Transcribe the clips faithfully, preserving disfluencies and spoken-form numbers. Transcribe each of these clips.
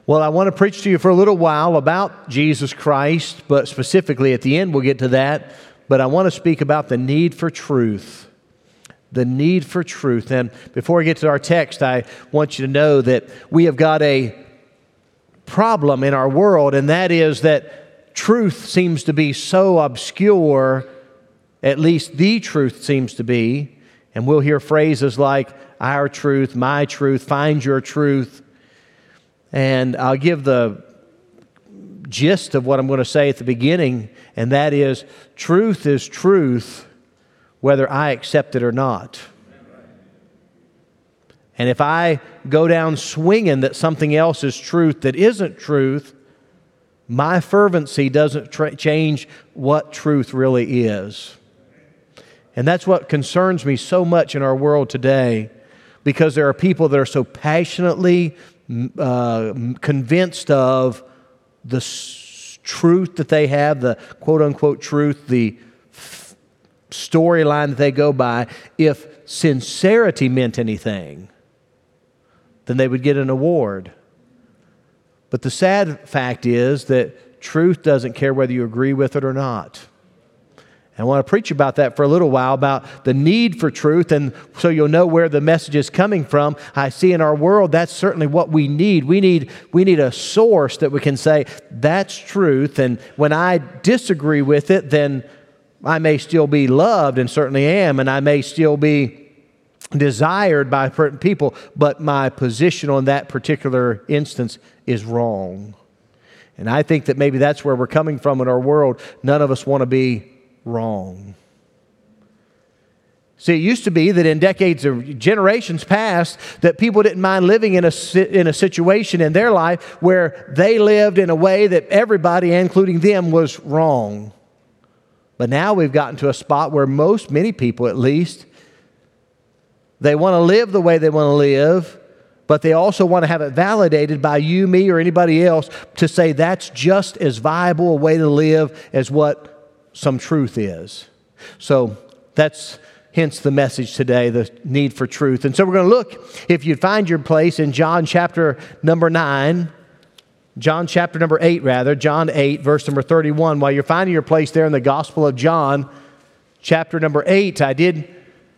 Well, I want to preach to you for a little while about Jesus Christ, but specifically at the end we'll get to that. But I want to speak about the need for truth. The need for truth. And before we get to our text, I want you to know that we have got a problem in our world, and that is that truth seems to be so obscure, at least the truth seems to be. And we'll hear phrases like our truth, my truth, find your truth. And I'll give the gist of what I'm going to say at the beginning, and that is, truth is truth whether I accept it or not. And if I go down swinging that something else is truth that isn't truth, my fervency doesn't tra- change what truth really is. And that's what concerns me so much in our world today, because there are people that are so passionately uh, convinced of the s- truth that they have, the quote-unquote truth, the f- storyline that they go by. If sincerity meant anything, then they would get an award. But the sad fact is that truth doesn't care whether you agree with it or not. I want to preach about that for a little while, about the need for truth, and so you'll know where the message is coming from. I see in our world that's certainly what we need. We need we need a source that we can say, that's truth, and when I disagree with it, then I may still be loved, and certainly am, and I may still be desired by certain people, but my position on that particular instance is wrong. And I think that maybe that's where we're coming from in our world. None of us want to be wrong. See, it used to be that in decades or generations past, that people didn't mind living in a in a situation in their life where they lived in a way that everybody, including them, was wrong. But now we've gotten to a spot where most, many people at least, they want to live the way they want to live, but they also want to have it validated by you, me, or anybody else to say that's just as viable a way to live as what some truth is. So that's hence the message today, the need for truth. And so we're going to look, if you'd find your place, in John chapter number nine, John chapter number eight rather, John eight, verse number thirty-one. While you're finding your place there in the Gospel of John, chapter number eight, I did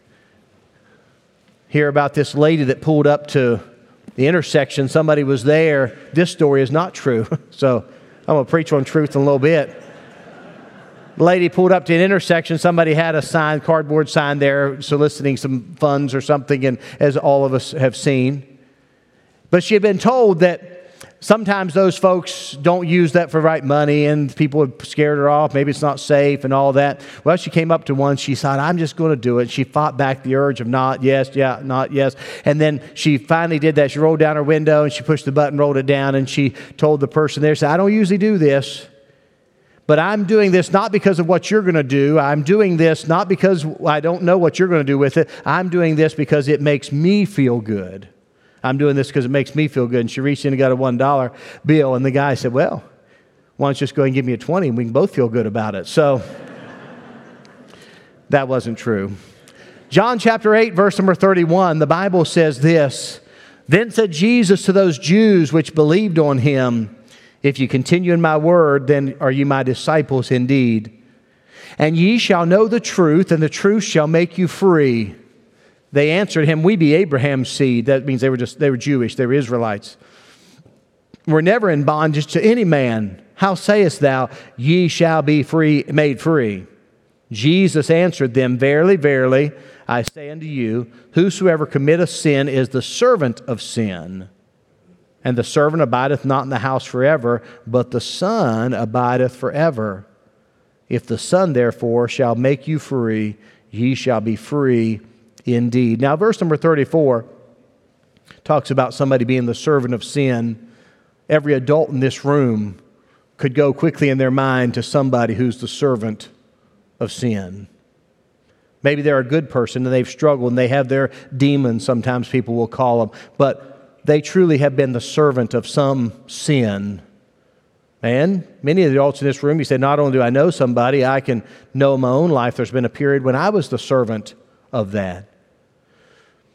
hear about this lady that pulled up to the intersection. Somebody was there. This story is not true. So I'm going to preach on truth in a little bit. The lady pulled up to an intersection. Somebody had a sign, cardboard sign there, soliciting some funds or something, and as all of us have seen. But she had been told that sometimes those folks don't use that for right money, and people had scared her off. Maybe it's not safe and all that. Well, she came up to one. She said, I'm just going to do it. She fought back the urge of not, yes, yeah, not, yes. And then she finally did that. She rolled down her window, and she pushed the button, rolled it down, and she told the person there, said, I don't usually do this, but I'm doing this not because of what you're going to do. I'm doing this not because I don't know what you're going to do with it. I'm doing this because it makes me feel good. I'm doing this because it makes me feel good. And she reached in and got a one dollar bill. And the guy said, well, why don't you just go ahead and give me a twenty and we can both feel good about it. So that wasn't true. John chapter eight, verse number thirty-one, the Bible says this, Then said Jesus to those Jews which believed on him, If you continue in my word, then are you my disciples indeed. And ye shall know the truth, and the truth shall make you free. They answered him, We be Abraham's seed. That means they were just they were Jewish, they were Israelites. We're never in bondage to any man. How sayest thou, ye shall be free, made free? Jesus answered them, Verily, verily, I say unto you, whosoever committeth sin is the servant of sin. And the servant abideth not in the house forever, but the Son abideth forever. If the Son therefore shall make you free, ye shall be free indeed. Now, verse number thirty-four talks about somebody being the servant of sin. Every adult in this room could go quickly in their mind to somebody who's the servant of sin. Maybe they're a good person and they've struggled and they have their demons, sometimes people will call them, but they truly have been the servant of some sin. And many of the adults in this room, you say, not only do I know somebody, I can know in my own life there's been a period when I was the servant of that.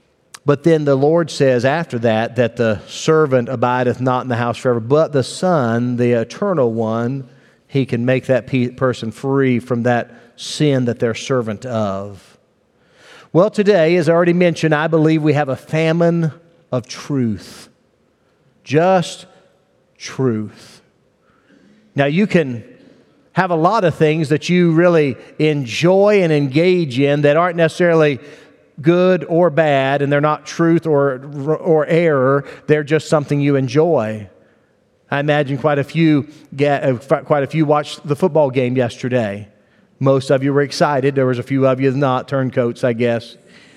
But then the Lord says after that, that the servant abideth not in the house forever, but the Son, the eternal one, He can make that pe- person free from that sin that they're servant of. Well, today, as I already mentioned, I believe we have a famine of truth. Just truth. Now, you can have a lot of things that you really enjoy and engage in that aren't necessarily good or bad, and they're not truth or, or error. They're just something you enjoy. I imagine quite a few get, quite a few watched the football game yesterday. Most of you were excited. There was a few of you not, turncoats, I guess.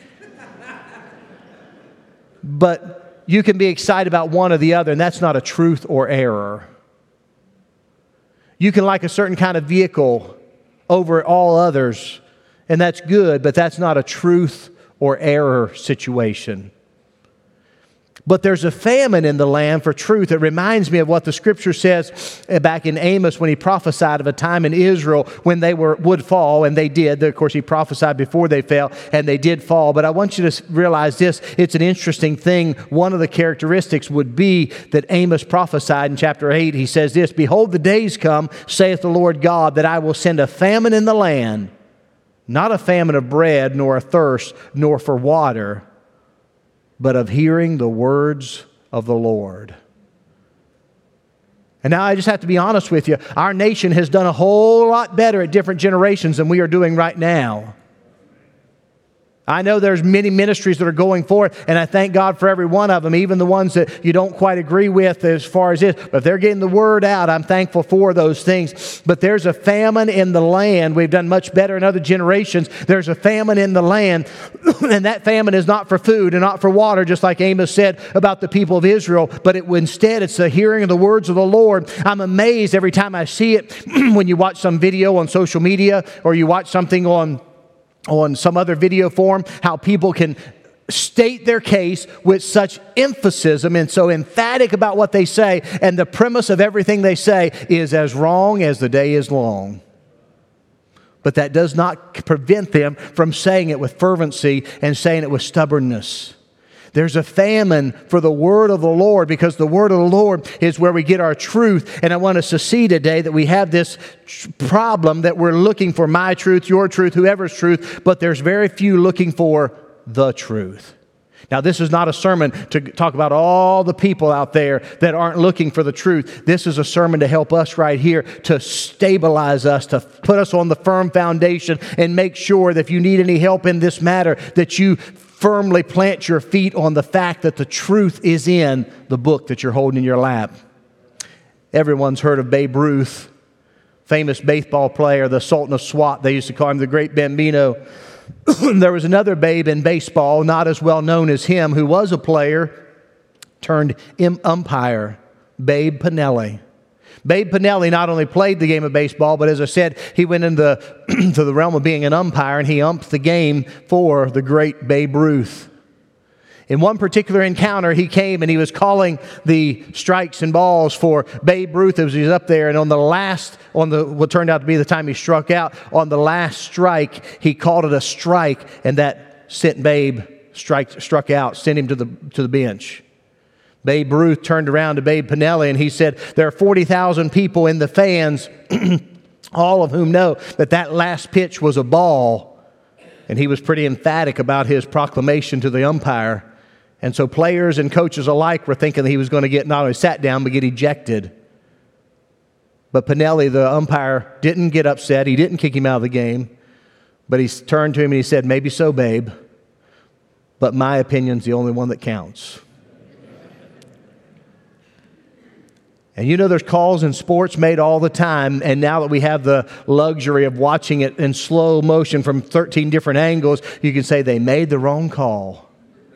But you can be excited about one or the other, and that's not a truth or error. You can like a certain kind of vehicle over all others, and that's good, but that's not a truth or error situation. But there's a famine in the land for truth. It reminds me of what the Scripture says back in Amos when he prophesied of a time in Israel when they were would fall, and they did. Of course, he prophesied before they fell, and they did fall. But I want you to realize this. It's an interesting thing. One of the characteristics would be that Amos prophesied in chapter eight. He says this, "Behold, the days come, saith the Lord God, that I will send a famine in the land, not a famine of bread, nor a thirst, nor for water, but of hearing the words of the Lord." And now I just have to be honest with you. Our nation has done a whole lot better at different generations than we are doing right now. I know there's many ministries that are going forth, and I thank God for every one of them, even the ones that you don't quite agree with as far as this. But if they're getting the word out, I'm thankful for those things. But there's a famine in the land. We've done much better in other generations. There's a famine in the land, and that famine is not for food and not for water, just like Amos said about the people of Israel, but it, instead it's the hearing of the words of the Lord. I'm amazed every time I see it when you watch some video on social media or you watch something on on some other video form, how people can state their case with such emphasis and so emphatic about what they say, and the premise of everything they say is as wrong as the day is long. But that does not prevent them from saying it with fervency and saying it with stubbornness. There's a famine for the word of the Lord, because the word of the Lord is where we get our truth. And I want us to see today that we have this problem that we're looking for my truth, your truth, whoever's truth, but there's very few looking for the truth. Now, this is not a sermon to talk about all the people out there that aren't looking for the truth. This is a sermon to help us right here, to stabilize us, to put us on the firm foundation and make sure that if you need any help in this matter, that you firmly plant your feet on the fact that the truth is in the book that you're holding in your lap. Everyone's heard of Babe Ruth, famous baseball player, the Sultan of Swat. They used to call him the Great Bambino. There was another Babe in baseball, not as well known as him, who was a player turned umpire, Babe Pinelli. Babe Pinelli not only played the game of baseball, but as I said, he went into the, to the realm of being an umpire, and he umped the game for the great Babe Ruth. In one particular encounter, he came and he was calling the strikes and balls for Babe Ruth as he was up there. And on the last, on the what turned out to be the time he struck out, on the last strike, he called it a strike, and that sent Babe strike, struck out, sent him to the to the bench. Babe Ruth turned around to Babe Pinelli and he said, "There are forty thousand people in the fans, all of whom know that that last pitch was a ball." And he was pretty emphatic about his proclamation to the umpire. And so players and coaches alike were thinking that he was going to get not only sat down, but get ejected. But Pinelli, the umpire, didn't get upset. He didn't kick him out of the game. But he turned to him and he said, "Maybe so, Babe, but my opinion's the only one that counts." And you know there's calls in sports made all the time, and now that we have the luxury of watching it in slow motion from thirteen different angles, you can say they made the wrong call.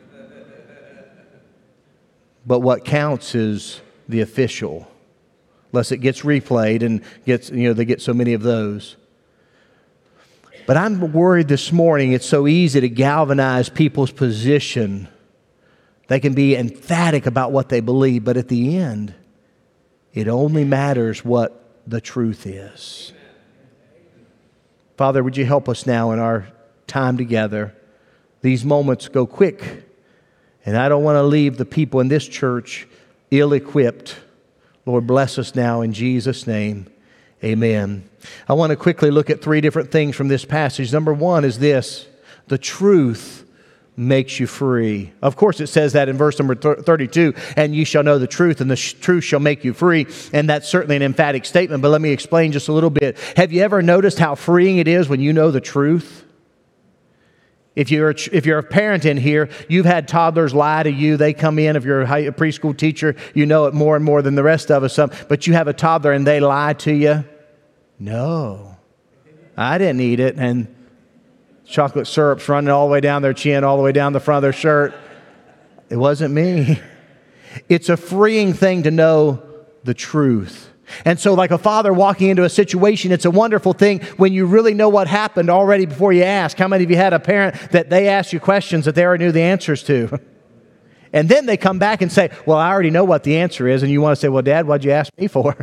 But what counts is the official, unless it gets replayed and gets, you know, they get so many of those. But I'm worried this morning it's so easy to galvanize people's position. They can be emphatic about what they believe, but at the end, it only matters what the truth is. Father, would you help us now in our time together? These moments go quick, And I don't want to leave the people in this church ill-equipped. Lord, bless us now in Jesus' name. Amen. I want to quickly look at three different things from this passage. Number one is this: the truth makes you free. Of course, it says that in verse number thirty-two, and you shall know the truth, and the sh- truth shall make you free. And that's certainly an emphatic statement, but let me explain just a little bit. Have you ever noticed how freeing it is when you know the truth? If you're, if you're a parent in here, you've had toddlers lie to you. They come in. If you're a, high, a preschool teacher, you know it more and more than the rest of us. Some, but you have a toddler and they lie to you. No, I didn't eat it. And chocolate syrup's running all the way down their chin, all the way down the front of their shirt. It wasn't me. It's a freeing thing to know the truth. And so like a father walking into a situation, it's a wonderful thing when you really know what happened already before you ask. How many of you had a parent that they asked you questions that they already knew the answers to? And then they come back and say, well, I already know what the answer is. And you want to say, well, Dad, what'd you ask me for?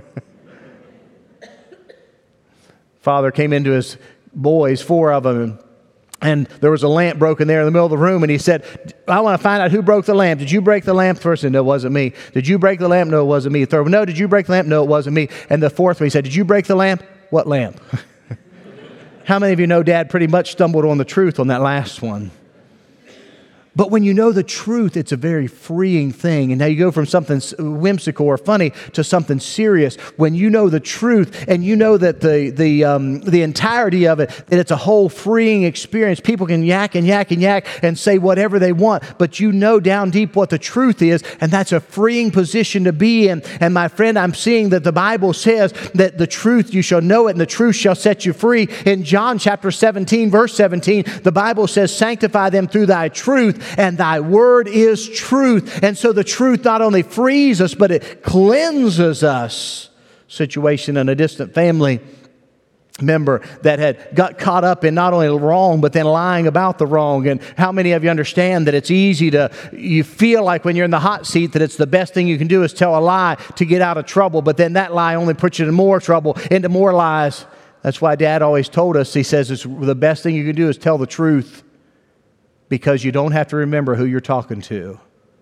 Father came into his boys, four of them, and there was a lamp broken there in the middle of the room, and he said, I want to find out who broke the lamp. Did you break the lamp? First, no, it wasn't me. Did you break the lamp? No, it wasn't me. Third, no, did you break the lamp? No, it wasn't me. And the fourth one, he said, did you break the lamp? What lamp? How many of you know Dad pretty much stumbled on the truth on that last one? But when you know the truth, it's a very freeing thing. And now you go from something whimsical or funny to something serious. When you know the truth and you know that the the um, the entirety of it, that it's a whole freeing experience. People can yak and yak and yak and say whatever they want, but you know down deep what the truth is, and that's a freeing position to be in. And my friend, I'm seeing that the Bible says that the truth, you shall know it, and the truth shall set you free. In John chapter seventeen, verse seventeen, the Bible says, sanctify them through thy truth, and thy word is truth. And so the truth not only frees us, but it cleanses us. Situation in a distant family member that had got caught up in not only wrong, but then lying about the wrong. And how many of you understand that it's easy to, you feel like when you're in the hot seat that it's the best thing you can do is tell a lie to get out of trouble, but then that lie only puts you in more trouble, into more lies. That's why Dad always told us, he says, it's the best thing you can do is tell the truth, because you don't have to remember who you're talking to.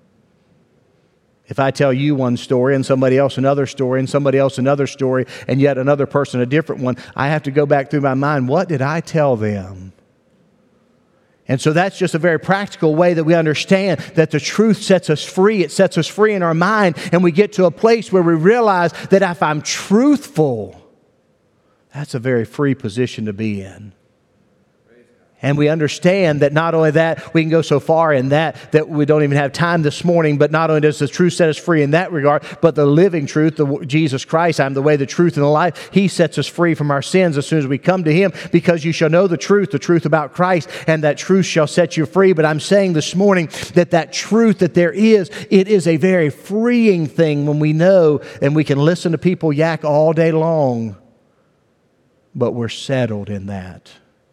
If I tell you one story and somebody else another story and somebody else another story and yet another person a different one, I have to go back through my mind, what did I tell them? And so that's just a very practical way that we understand that the truth sets us free. It sets us free in our mind, and we get to a place where we realize that if I'm truthful, that's a very free position to be in. And we understand that not only that, we can go so far in that that we don't even have time this morning, but not only does the truth set us free in that regard, but the living truth, the Jesus Christ, I'm the way, the truth, and the life, He sets us free from our sins as soon as we come to Him, because you shall know the truth, the truth about Christ, and that truth shall set you free. But I'm saying this morning that that truth that there is, it is a very freeing thing when we know, and we can listen to people yak all day long, but we're settled in that.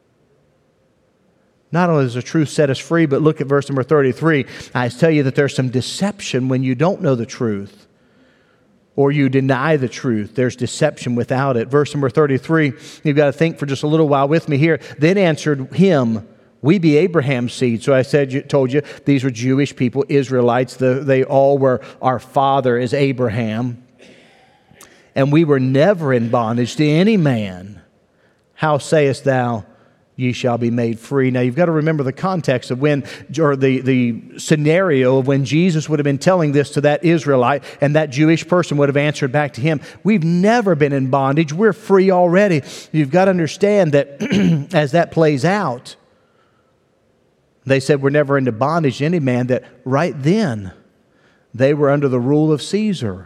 Not only does the truth set us free, but look at verse number thirty-three. I tell you that there's some deception when you don't know the truth, or you deny the truth. There's deception without it. Verse number thirty-three, you've got to think for just a little while with me here. Then answered him, we be Abraham's seed. So I said, told you, these were Jewish people, Israelites. The, they all were, our father is Abraham. And we were never in bondage to any man. How sayest thou, ye shall be made free? Now, you've got to remember the context of when, or the, the scenario of when Jesus would have been telling this to that Israelite, and that Jewish person would have answered back to him, we've never been in bondage. We're free already. You've got to understand that as that plays out, they said we're never into bondage to any man, that right then they were under the rule of Caesar.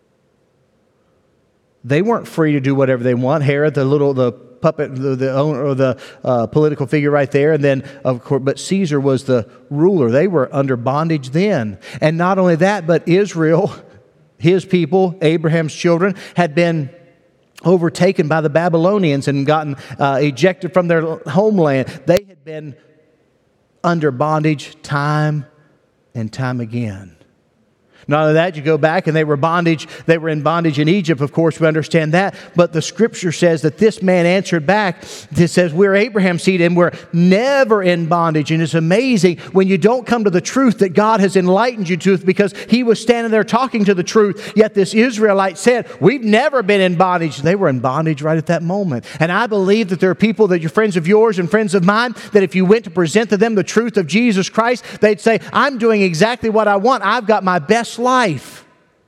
They weren't free to do whatever they want. Herod, the little, the puppet, the, the owner, or the uh, political figure right there, and then of course, but Caesar was the ruler. They were under bondage then. And not only that, but Israel, his people, Abraham's children, had been overtaken by the Babylonians and gotten uh, ejected from their homeland. They had been under bondage time and time again. Not only that, you go back and they were bondage, they were in bondage in Egypt, of course, we understand that. But the Scripture says that this man answered back. It says, we're Abraham's seed and we're never in bondage. And it's amazing when you don't come to the truth that God has enlightened you to, because he was standing there talking to the truth. Yet this Israelite said, we've never been in bondage. They were in bondage right at that moment. And I believe that there are people that you're friends of yours and friends of mine, that if you went to present to them the truth of Jesus Christ, they'd say, I'm doing exactly what I want. I've got my best life.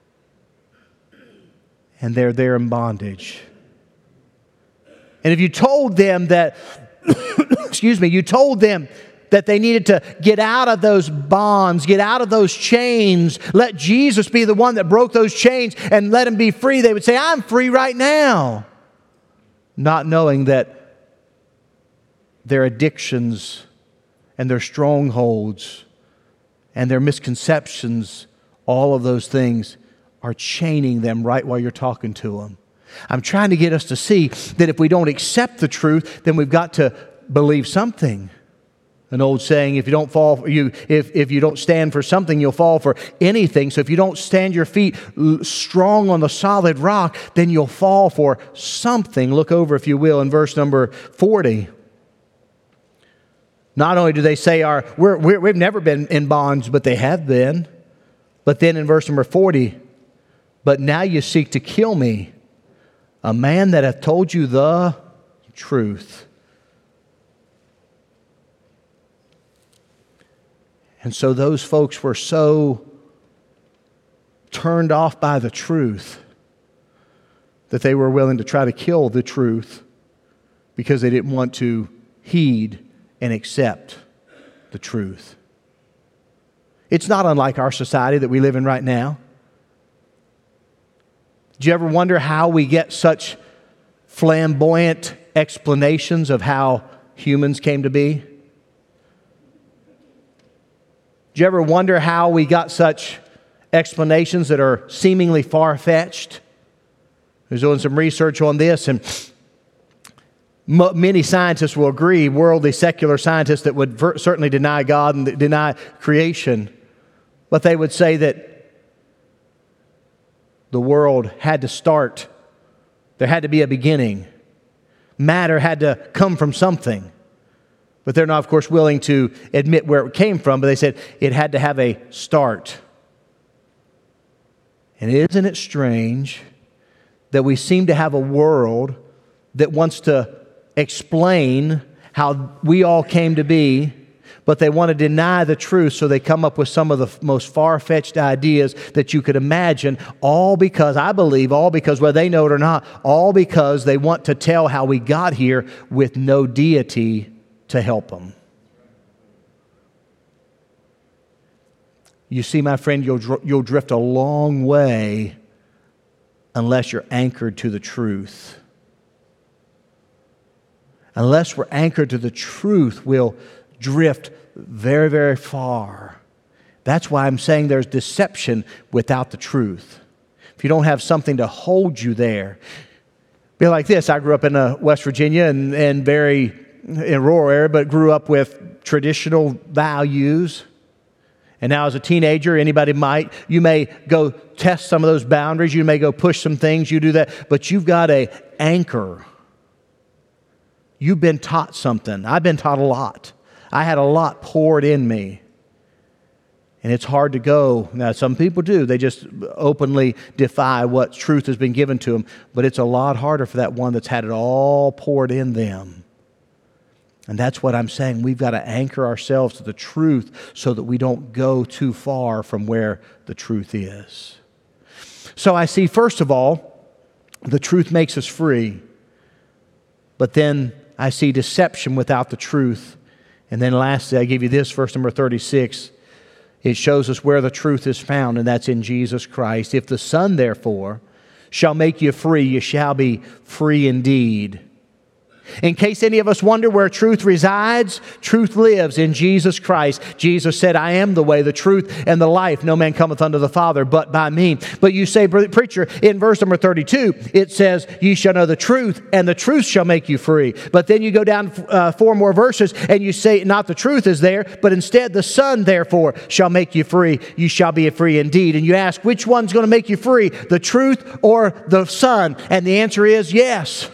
And they're there in bondage. And if you told them that, excuse me, you told them that they needed to get out of those bonds, get out of those chains, let Jesus be the one that broke those chains and let them be free, they would say, I'm free right now. Not knowing that their addictions and their strongholds and their misconceptions, all of those things are chaining them right while you're talking to them. I'm trying to get us to see that if we don't accept the truth, then we've got to believe something. An old saying, if you don't fall, you if, if you don't stand for something, you'll fall for anything. So if you don't stand your feet strong on the solid rock, then you'll fall for something. Look over, if you will, in verse number forty. Not only do they say, our, we're, we're, we've never been in bonds, but they have been. But then in verse number forty, but now you seek to kill me, a man that hath told you the truth. And so those folks were so turned off by the truth that they were willing to try to kill the truth because they didn't want to heed and accept the truth. It's not unlike our society that we live in right now. Do you ever wonder how we get such flamboyant explanations of how humans came to be? Do you ever wonder how we got such explanations that are seemingly far-fetched? I was doing some research on this, and many scientists will agree, worldly secular scientists that would certainly deny God and deny creation, but they would say that the world had to start. There had to be a beginning. Matter had to come from something. But they're not, of course, willing to admit where it came from, but they said it had to have a start. And isn't it strange that we seem to have a world that wants to explain how we all came to be, but they want to deny the truth, so they come up with some of the most far-fetched ideas that you could imagine, all because, I believe, all because, whether they know it or not, all because they want to tell how we got here with no deity to help them. You see, my friend, you'll, dr- you'll drift a long way unless you're anchored to the truth. Unless we're anchored to the truth, we'll drift very, very far. That's why I'm saying there's deception without the truth. If you don't have something to hold you there. Be like this. I grew up in uh, West Virginia and, and very in a rural area, but grew up with traditional values. And now as a teenager, anybody might, you may go test some of those boundaries. You may go push some things. You do that. But you've got an anchor. You've been taught something. I've been taught a lot. I had a lot poured in me. And it's hard to go. Now, some people do. They just openly defy what truth has been given to them. But it's a lot harder for that one that's had it all poured in them. And that's what I'm saying. We've got to anchor ourselves to the truth so that we don't go too far from where the truth is. So I see, first of all, the truth makes us free. But then I see deception without the truth. And then lastly, I give you this, verse number thirty-six. It shows us where the truth is found, and that's in Jesus Christ. If the Son, therefore, shall make you free, you shall be free indeed. In case any of us wonder where truth resides, truth lives in Jesus Christ. Jesus said, I am the way, the truth, and the life. No man cometh unto the Father but by me. But you say, preacher, in verse number thirty-two, it says, ye shall know the truth, and the truth shall make you free. But then you go down uh, four more verses, and you say, not the truth is there, but instead the Son, therefore, shall make you free. You shall be free indeed. And you ask, which one's going to make you free, the truth or the Son? And the answer is yes.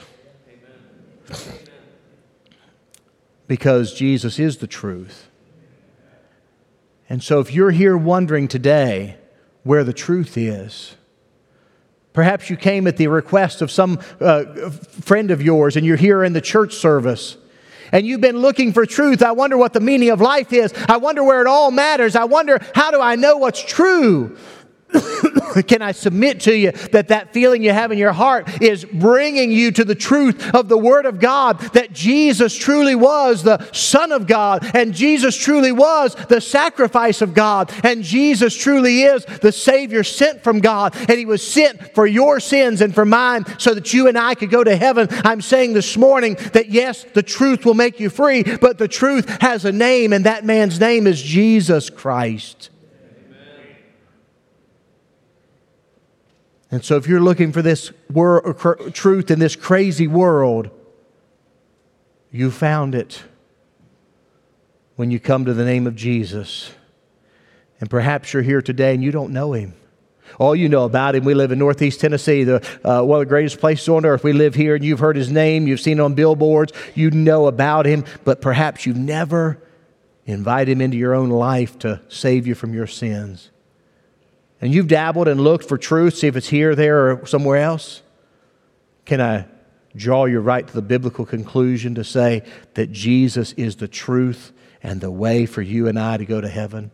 Because Jesus is the truth. And so if you're here wondering today where the truth is, perhaps you came at the request of some uh, friend of yours and you're here in the church service and you've been looking for truth. I wonder what the meaning of life is. I wonder where it all matters. I wonder, how do I know what's true? Can I submit to you that that feeling you have in your heart is bringing you to the truth of the Word of God, that Jesus truly was the Son of God, and Jesus truly was the sacrifice of God, and Jesus truly is the Savior sent from God, and He was sent for your sins and for mine so that you and I could go to heaven. I'm saying this morning that yes, the truth will make you free, but the truth has a name, and that man's name is Jesus Christ. And so if you're looking for this wor- truth in this crazy world, you found it when you come to the name of Jesus. And perhaps you're here today and you don't know Him. All you know about Him, we live in Northeast Tennessee, the, uh, one of the greatest places on earth. We live here and you've heard His name, you've seen it on billboards, you know about Him, but perhaps you've never invited Him into your own life to save you from your sins. And you've dabbled and looked for truth, see if it's here, there, or somewhere else. Can I draw you right to the biblical conclusion to say that Jesus is the truth and the way for you and I to go to heaven?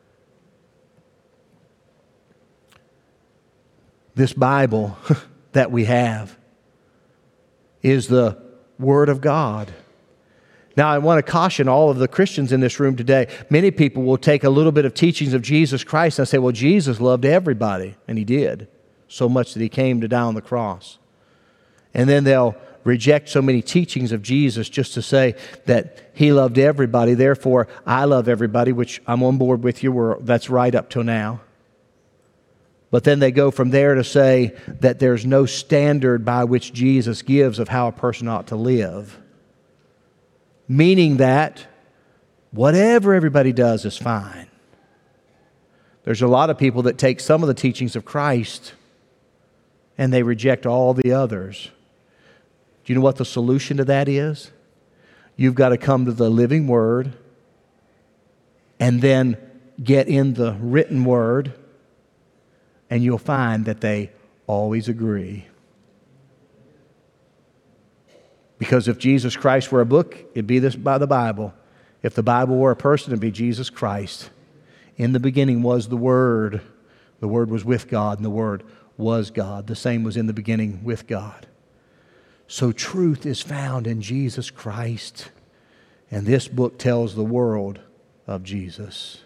This Bible that we have is the Word of God. Now, I want to caution all of the Christians in this room today. Many people will take a little bit of teachings of Jesus Christ and say, well, Jesus loved everybody. And He did. So much that He came to die on the cross. And then they'll reject so many teachings of Jesus just to say that He loved everybody. Therefore, I love everybody, which I'm on board with you. Where that's right up till now. But then they go from there to say that there's no standard by which Jesus gives of how a person ought to live. Meaning that whatever everybody does is fine. There's a lot of people that take some of the teachings of Christ and they reject all the others. Do you know what the solution to that is? You've got to come to the living Word and then get in the written Word, and you'll find that they always agree. Because if Jesus Christ were a book, it'd be this by the Bible. If the Bible were a person, it'd be Jesus Christ. In the beginning was the Word. The Word was with God, and the Word was God. The same was in the beginning with God. So truth is found in Jesus Christ. And this book tells the world of Jesus.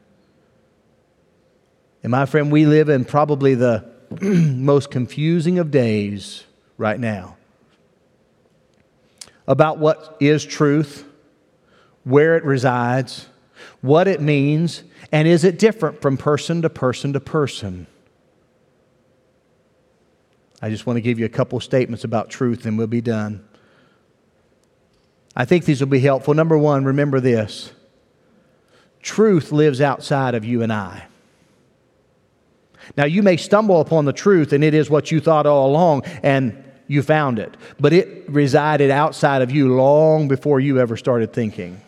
And my friend, we live in probably the most confusing of days right now about what is truth, where it resides, what it means, and is it different from person to person to person. I just want to give you a couple statements about truth and we'll be done. I think these will be helpful. Number one, remember this. Truth lives outside of you and I. Now, you may stumble upon the truth and it is what you thought all along and you found it. But it resided outside of you long before you ever started thinking.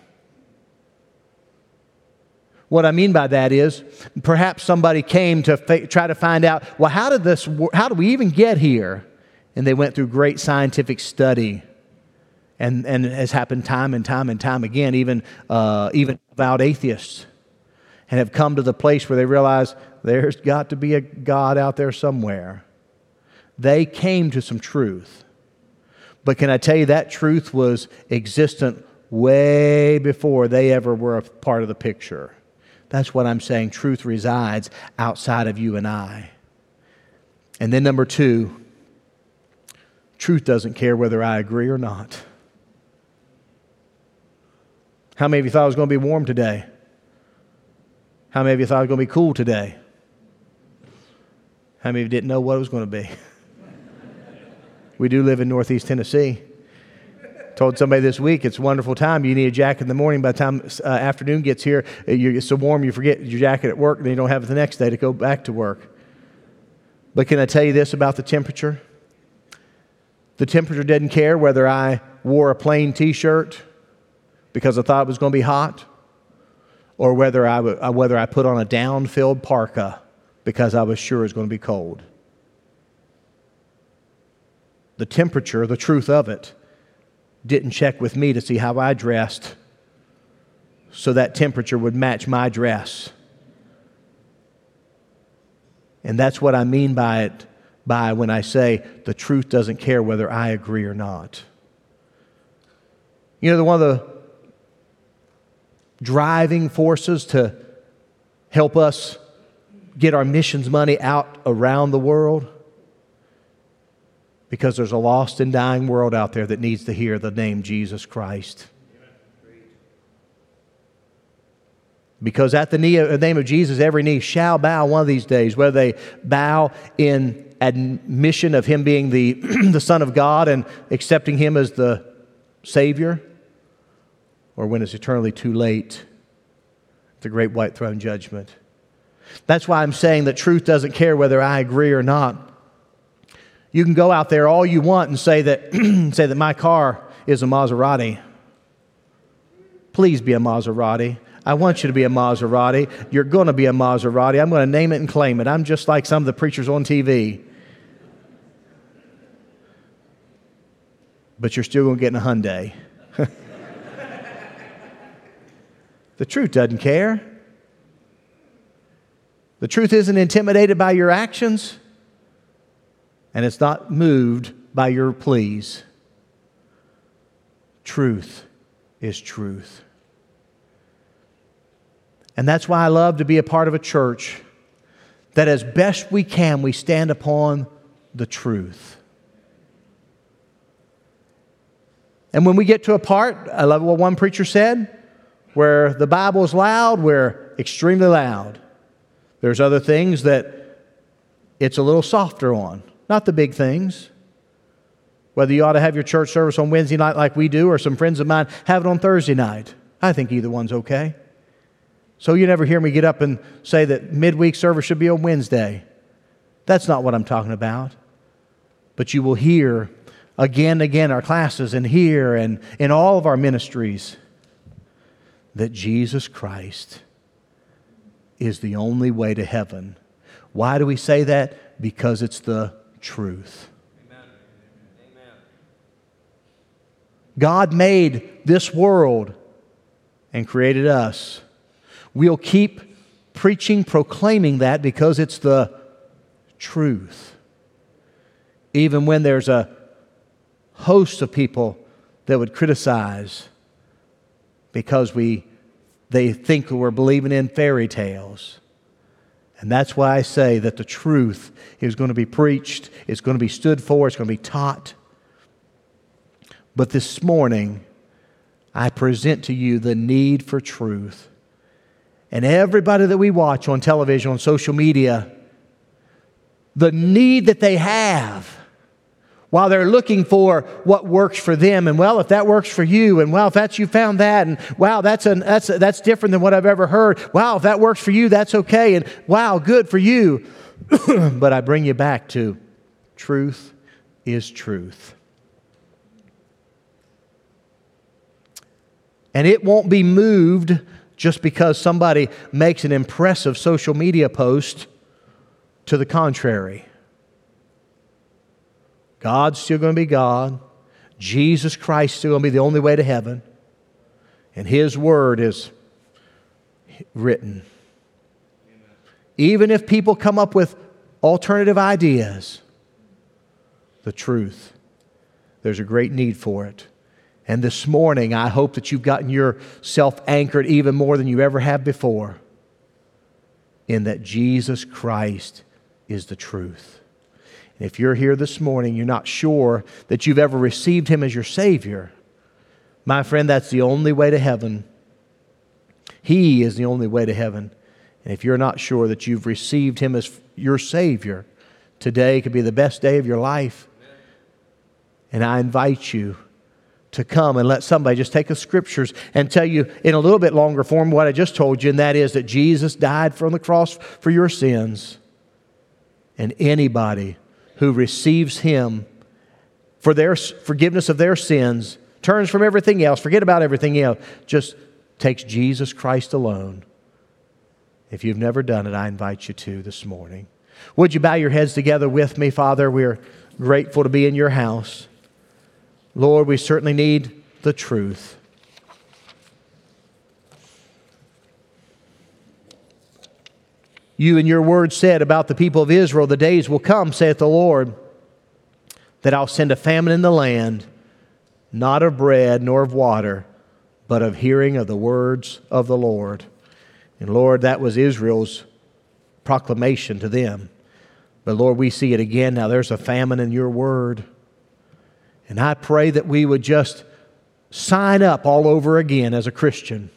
What I mean by that is, perhaps somebody came to fa- try to find out, well, how did this, how did we even get here? And they went through great scientific study. And, and it has happened time and time and time again, even, uh, even avowed atheists, and have come to the place where they realize there's got to be a God out there somewhere. They came to some truth. But can I tell you, that truth was existent way before they ever were a part of the picture. That's what I'm saying. Truth resides outside of you and I. And then number two, truth doesn't care whether I agree or not. How many of you thought it was going to be warm today? How many of you thought it was going to be cool today? How many of you didn't know what it was going to be? We do live in Northeast Tennessee. Told somebody this week, it's a wonderful time. You need a jacket in the morning. By the time uh, afternoon gets here, you, it's so warm you forget your jacket at work, and then you don't have it the next day to go back to work. But can I tell you this about the temperature? The temperature didn't care whether I wore a plain T-shirt because I thought it was going to be hot, or whether I, w- whether I put on a down-filled parka because I was sure it was going to be cold. The temperature, the truth of it, didn't check with me to see how I dressed so that temperature would match my dress. And that's what I mean by it, by when I say the truth doesn't care whether I agree or not. You know, the one of the driving forces to help us get our missions money out around the world, because there's a lost and dying world out there that needs to hear the name Jesus Christ. Because at the name of Jesus, every knee shall bow one of these days, whether they bow in admission of Him being the, the Son of God and accepting Him as the Savior, or when it's eternally too late, the great white throne judgment. That's why I'm saying that truth doesn't care whether I agree or not. You can go out there all you want and say that, say that my car is a Maserati. Please be a Maserati. I want you to be a Maserati. You're going to be a Maserati. I'm going to name it and claim it. I'm just like some of the preachers on T V. But you're still going to get in a Hyundai. The truth doesn't care. The truth isn't intimidated by your actions. And it's not moved by your pleas. Truth is truth. And that's why I love to be a part of a church that as best we can, we stand upon the truth. And when we get to a part, I love what one preacher said, where the Bible is loud, we're extremely loud. There's other things that it's a little softer on. Not the big things. Whether you ought to have your church service on Wednesday night like we do, or some friends of mine have it on Thursday night. I think either one's okay. So you never hear me get up and say that midweek service should be on Wednesday. That's not what I'm talking about. But you will hear again and again our classes, and here and in all of our ministries, that Jesus Christ is the only way to heaven. Why do we say that? Because it's the truth. Amen. Amen. God made this world and created us. We'll keep preaching, proclaiming that because it's the truth. Even when there's a host of people that would criticize because we they think we're believing in fairy tales. And that's why I say that the truth is going to be preached, it's going to be stood for, it's going to be taught. But this morning, I present to you the need for truth. And everybody that we watch on television, on social media, the need that they have while they're looking for what works for them. And well, if that works for you, and well, if that's you found that, and wow, that's an, that's that's different than what I've ever heard. Wow, if that works for you, that's okay. And wow, good for you. But I bring you back to truth is truth. And it won't be moved just because somebody makes an impressive social media post to the contrary. God's still going to be God. Jesus Christ is still going to be the only way to heaven. And His Word is written. Amen. Even if people come up with alternative ideas, the truth, there's a great need for it. And this morning, I hope that you've gotten yourself anchored even more than you ever have before in that Jesus Christ is the truth. And if you're here this morning, you're not sure that you've ever received Him as your Savior, my friend, that's the only way to heaven. He is the only way to heaven. And if you're not sure that you've received Him as your Savior, today could be the best day of your life. And I invite you to come and let somebody just take the Scriptures and tell you in a little bit longer form what I just told you, and that is that Jesus died from the cross for your sins. And anybody who receives Him for their forgiveness of their sins, turns from everything else, forget about everything else, just takes Jesus Christ alone. If you've never done it, I invite you to this morning. Would you bow your heads together with me, Father? We're grateful to be in your house. Lord, we certainly need the truth. You in your word said about the people of Israel, the days will come, saith the Lord, that I'll send a famine in the land, not of bread nor of water, but of hearing of the words of the Lord. And Lord, that was Israel's proclamation to them. But Lord, we see it again now. There's a famine in your word. And I pray that we would just sign up all over again as a Christian.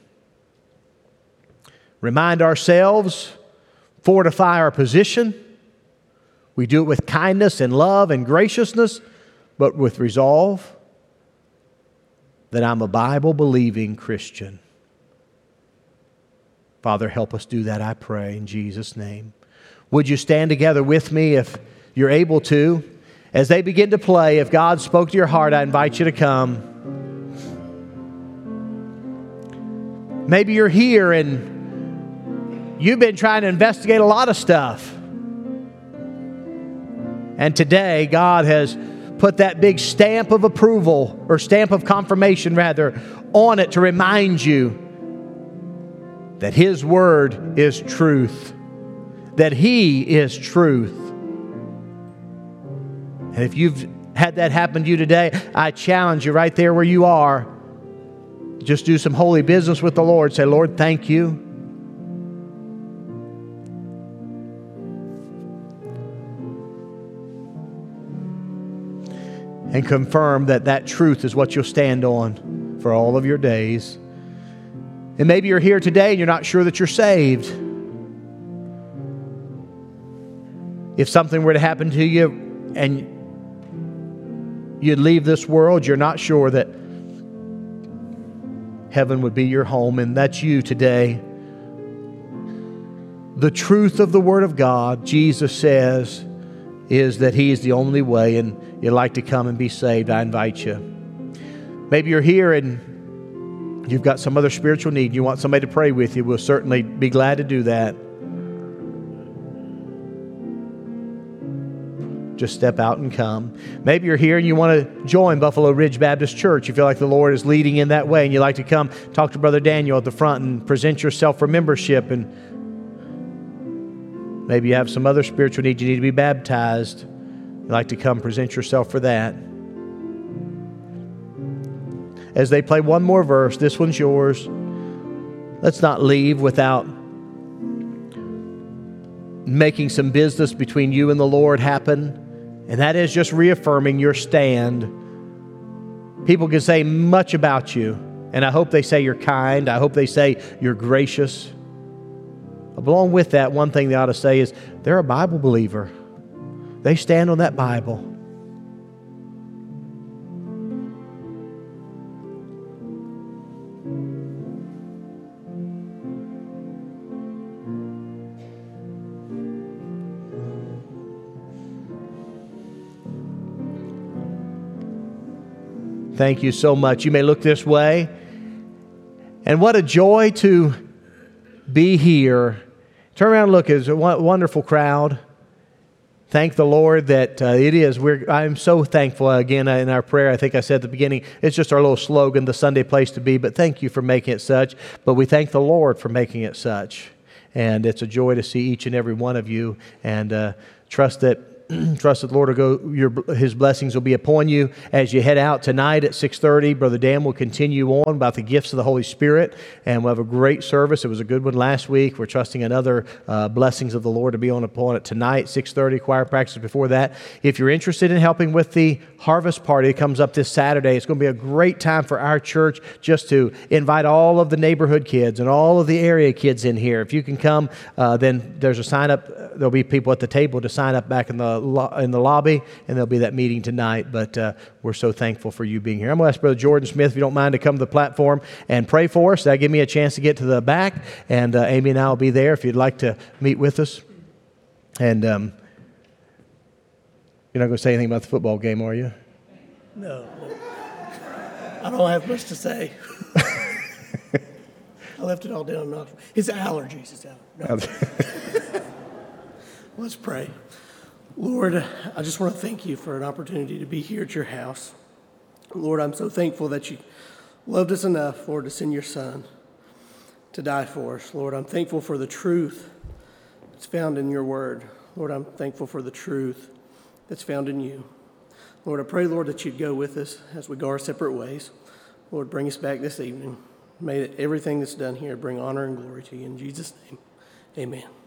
Remind ourselves, fortify our position. We do it with kindness and love and graciousness, but with resolve that I'm a Bible-believing Christian. Father, help us do that, I pray, in Jesus' name. Would you stand together with me if you're able to? As they begin to play, if God spoke to your heart, I invite you to come. Maybe you're here and you've been trying to investigate a lot of stuff. And today, God has put that big stamp of approval, or stamp of confirmation rather, on it to remind you that His Word is truth, that He is truth. And if you've had that happen to you today, I challenge you right there where you are, just do some holy business with the Lord. Say, Lord, thank you. And confirm that that truth is what you'll stand on for all of your days. And maybe you're here today and you're not sure that you're saved. If something were to happen to you and you'd leave this world, you're not sure that heaven would be your home, and that's you today. The truth of the Word of God, Jesus says, is that He is the only way, and you'd like to come and be saved, I invite you. Maybe you're here and you've got some other spiritual need. You want somebody to pray with you. We'll certainly be glad to do that. Just step out and come. Maybe you're here and you want to join Buffalo Ridge Baptist Church. You feel like the Lord is leading in that way, and you'd like to come talk to Brother Daniel at the front and present yourself for membership. And maybe you have some other spiritual need. You need to be baptized. You'd like to come present yourself for that. As they play one more verse, this one's yours. Let's not leave without making some business between you and the Lord happen. And that is just reaffirming your stand. People can say much about you, and I hope they say you're kind. I hope they say you're gracious. But along with that, one thing they ought to say is they're a Bible believer. They stand on that Bible. Thank you so much. You may look this way. And what a joy to be here. Turn around and look. It's a wonderful crowd. Thank the Lord that uh, it is. We're, I'm so thankful. Again, in our prayer, I think I said at the beginning, it's just our little slogan, the Sunday place to be. But thank you for making it such. But we thank the Lord for making it such. And it's a joy to see each and every one of you. And uh, trust that trust that the Lord will go, your, His blessings will be upon you as you head out tonight at six thirty. Brother Dan will continue on about the gifts of the Holy Spirit, and we'll have a great service. It was a good one last week. We're trusting another uh, blessings of the Lord to be on upon it tonight, six thirty, choir practice before that. If you're interested in helping with the harvest party, it comes up this Saturday. It's going to be a great time for our church just to invite all of the neighborhood kids and all of the area kids in here. If you can come, uh, then there's a sign up. There'll be people at the table to sign up back in the lo- in the lobby, and there'll be that meeting tonight. But uh, we're so thankful for you being here. I'm going to ask Brother Jordan Smith, if you don't mind, to come to the platform and pray for us. That'll give me a chance to get to the back, and uh, Amy and I will be there if you'd like to meet with us. And um, you're not going to say anything about the football game, are you? No. I don't have much to say. I left it all down in Knoxville. His allergies. His allergies. No. Let's pray. Lord, I just want to thank you for an opportunity to be here at your house. Lord, I'm so thankful that you loved us enough, Lord, to send your son to die for us. Lord, I'm thankful for the truth that's found in your word. Lord, I'm thankful for the truth that's found in you. Lord, I pray, Lord, that you'd go with us as we go our separate ways. Lord, bring us back this evening. May everything that's done here bring honor and glory to you. In Jesus' name, amen.